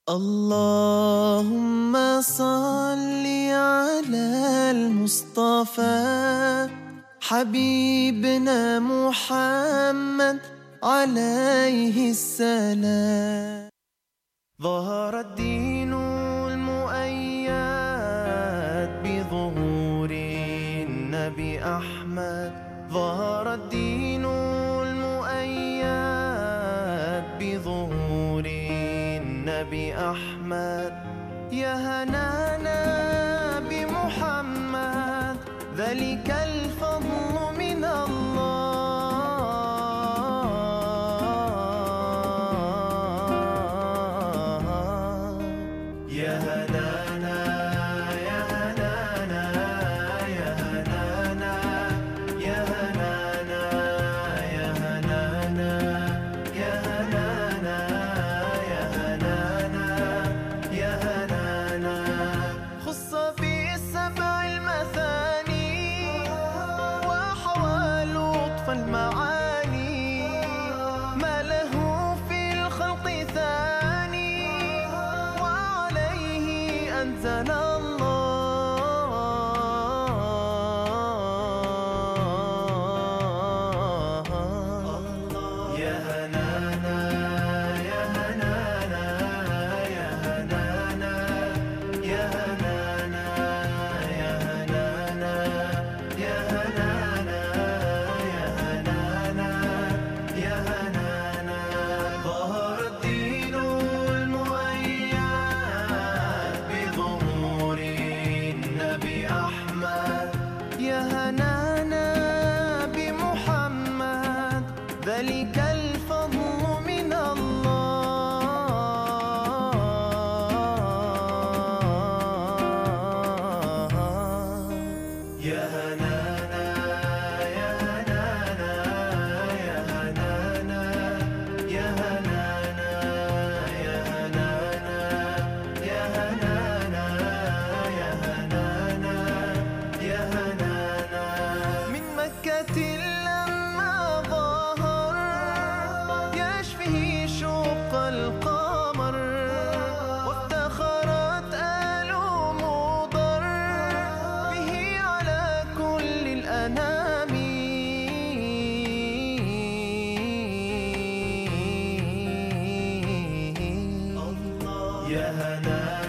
اللهم صل على المصطفى حبيبنا محمد عليه السلام. ظهر الدين المؤيد بظهور النبي أحمد. ظهر الدين المؤيد بظهور النبي أحمد. يا هنانا بمحمد ذلك الفضل من الله. يا هنانا يا هنانا يا هنانا يا هنانا يا هنانا يا هنانا يا هنانا يا هنانا. خص بالسبع المثاني وحوى لطف المعاني، ما له في الخلق ثاني وعليه أنزل الله. يا هنانا يا هنانا يا هنانا يا هنانا يا هنانا يا هنانا يا هنانا يا هنانا. ظهر الدين المؤيد بظهور النبي أحمد. يا هنانا بمحمد ذلك الفضل من الله. يا هنانا يا هنانا يا هنانا يا هنانا يا هنانا يا هنانا يا هنانا يا هنانا. من مكة لما ظهر يشفيه شق القمر، وافتخرت آل مضر به على كل الأنام. يا هنانا